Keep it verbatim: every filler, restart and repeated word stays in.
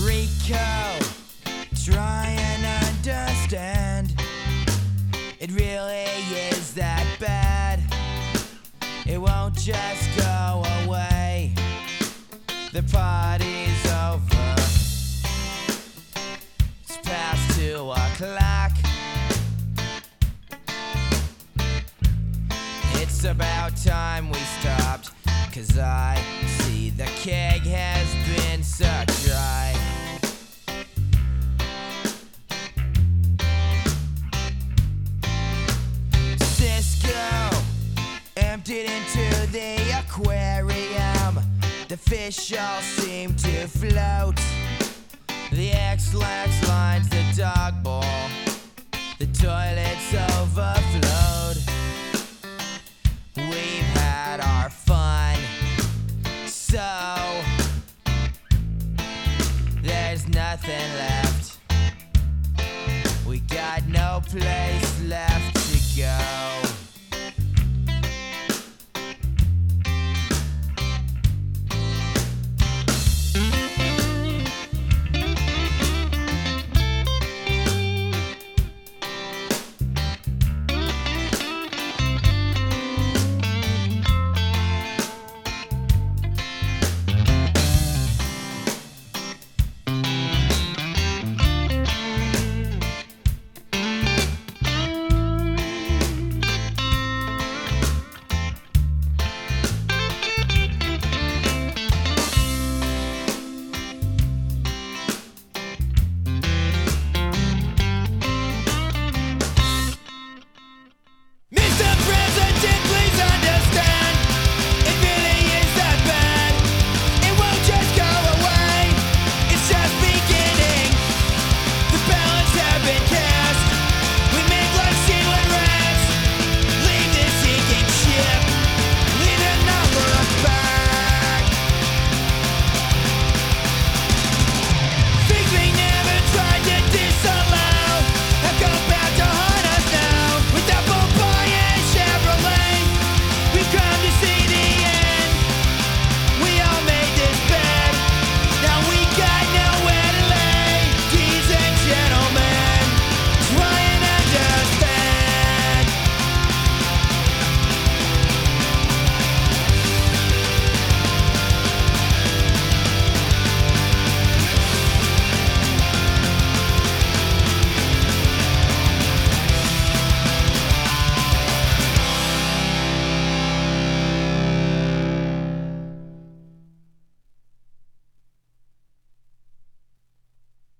Rico, try and understand. It really is that bad. It won't just go away. The party's over. It's past two o'clock. It's about time we stopped, 'cause I see the keg has been sucked dry. Cisco emptied into the aquarium. The fish all seem to float. The X-Lax lines the dog bowl. The toilet's overflowed. We've had our fun, so there's nothing left. We got no place left to go.